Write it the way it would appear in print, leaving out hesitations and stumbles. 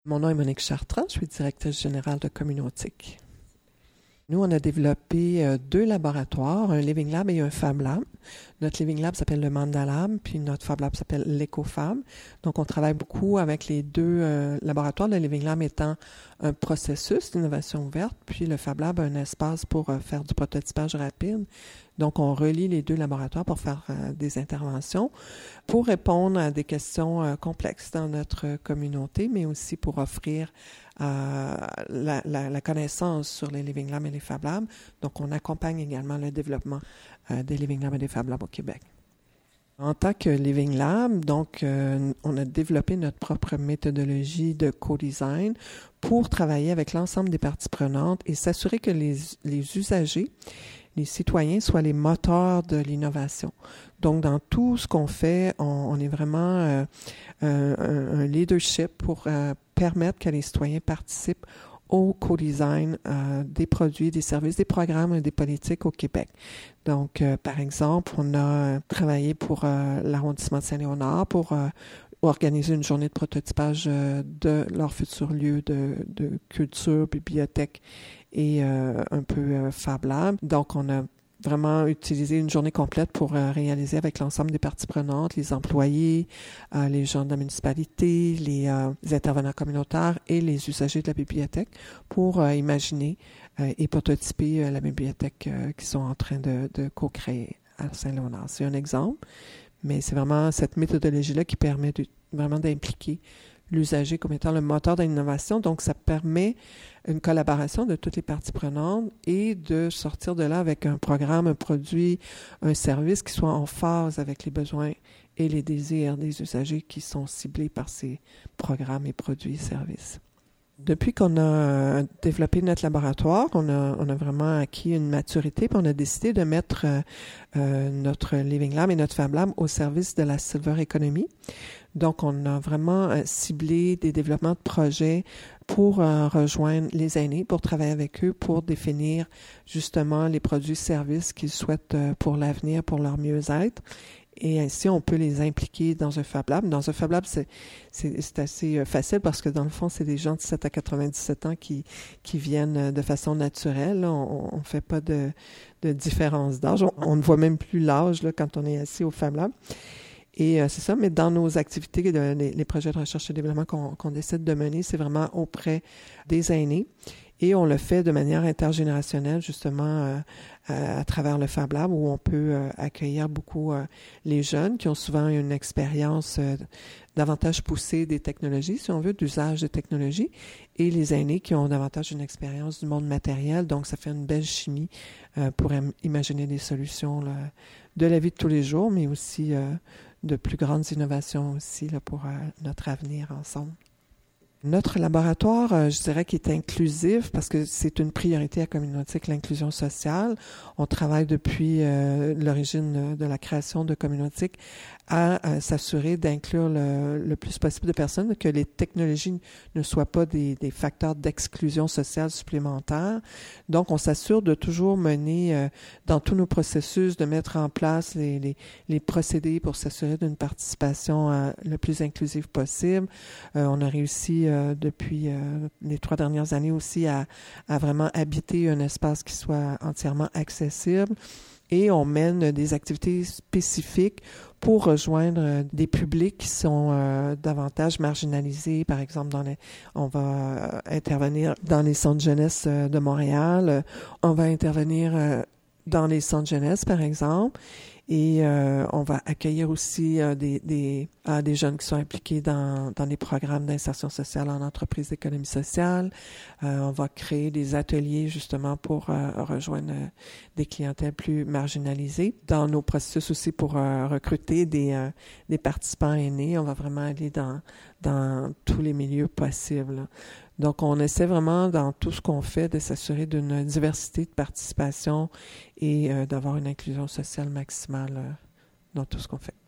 Mon nom est Monique Chartrand, je suis directrice générale de Communautique. Nous, on a développé 2 laboratoires, un Living Lab et un Fab Lab. Notre Living Lab s'appelle le Mandalab, puis notre Fab Lab s'appelle l'EcoFab. Donc, on travaille beaucoup avec les 2 laboratoires, le Living Lab étant un processus d'innovation ouverte, puis le Fab Lab un espace pour faire du prototypage rapide. Donc, on relie les 2 laboratoires pour faire des interventions, pour répondre à des questions complexes dans notre communauté, mais aussi pour offrir la connaissance sur les Living Labs et les Fab Labs. Donc, on accompagne également le développement des Living Labs et des Fab Labs au Québec. En tant que Living Lab, donc, on a développé notre propre méthodologie de co-design pour travailler avec l'ensemble des parties prenantes et s'assurer que les usagers, les citoyens soient les moteurs de l'innovation. Donc, dans tout ce qu'on fait, on est vraiment un leadership pour permettre que les citoyens participent au co-design des produits, des services, des programmes et des politiques au Québec. Donc, par exemple, on a travaillé pour l'arrondissement de Saint-Léonard pour organiser une journée de prototypage de leur futur lieu de culture, bibliothèque et un peu Fab Lab. Donc, on a vraiment utilisé une journée complète pour réaliser avec l'ensemble des parties prenantes, les employés, les gens de la municipalité, les intervenants communautaires et les usagers de la bibliothèque pour imaginer et prototyper la bibliothèque qu'ils sont en train de co-créer à Saint-Léonard. C'est un exemple, mais c'est vraiment cette méthodologie-là qui permet vraiment d'impliquer l'usager comme étant le moteur de l'innovation. Donc, ça permet une collaboration de toutes les parties prenantes et de sortir de là avec un programme, un produit, un service qui soit en phase avec les besoins et les désirs des usagers qui sont ciblés par ces programmes et produits et services. Depuis qu'on a développé notre laboratoire, on a vraiment acquis une maturité, puis on a décidé de mettre notre Living Lab et notre Fab Lab au service de la Silver Economy. Donc, on a vraiment ciblé des développements de projets pour rejoindre les aînés, pour travailler avec eux, pour définir justement les produits et services qu'ils souhaitent pour l'avenir, pour leur mieux-être. Et ainsi, on peut les impliquer dans un Fab Lab. Dans un Fab Lab, c'est assez facile parce que dans le fond, c'est des gens de 7 à 97 ans qui viennent de façon naturelle. On ne fait pas de différence d'âge. On ne voit même plus l'âge là, quand on est assis au Fab Lab. Et c'est ça, mais dans nos activités, les projets de recherche et développement qu'on décide de mener, c'est vraiment auprès des aînés. Et on le fait de manière intergénérationnelle, justement, à travers le Fab Lab, où on peut accueillir beaucoup les jeunes qui ont souvent une expérience davantage poussée des technologies, si on veut, d'usage des technologies, et les aînés qui ont davantage une expérience du monde matériel. Donc, ça fait une belle chimie pour imaginer des solutions là, de la vie de tous les jours, mais aussi de plus grandes innovations aussi là, pour notre avenir ensemble. Notre laboratoire, je dirais qu'il est inclusif parce que c'est une priorité à Communautique, l'inclusion sociale. On travaille depuis l'origine de la création de Communautique à s'assurer d'inclure le plus possible de personnes, que les technologies ne soient pas des facteurs d'exclusion sociale supplémentaires. Donc, on s'assure de toujours mener dans tous nos processus, de mettre en place les procédés pour s'assurer d'une participation le plus inclusive possible. On a réussi depuis les 3 dernières années aussi à vraiment habiter un espace qui soit entièrement accessible. Et on mène des activités spécifiques pour rejoindre des publics qui sont davantage marginalisés. Par exemple, on va intervenir dans les centres jeunesse de Montréal. On va intervenir dans les centres jeunesse, par exemple. Et on va accueillir aussi des jeunes qui sont impliqués dans des programmes d'insertion sociale en entreprise d'économie sociale. On va créer des ateliers justement pour rejoindre des clientèles plus marginalisées. Dans nos processus aussi pour recruter des participants aînés, on va vraiment aller dans tous les milieux possibles, là. Donc, on essaie vraiment, dans tout ce qu'on fait, de s'assurer d'une diversité de participation et d'avoir une inclusion sociale maximale dans tout ce qu'on fait.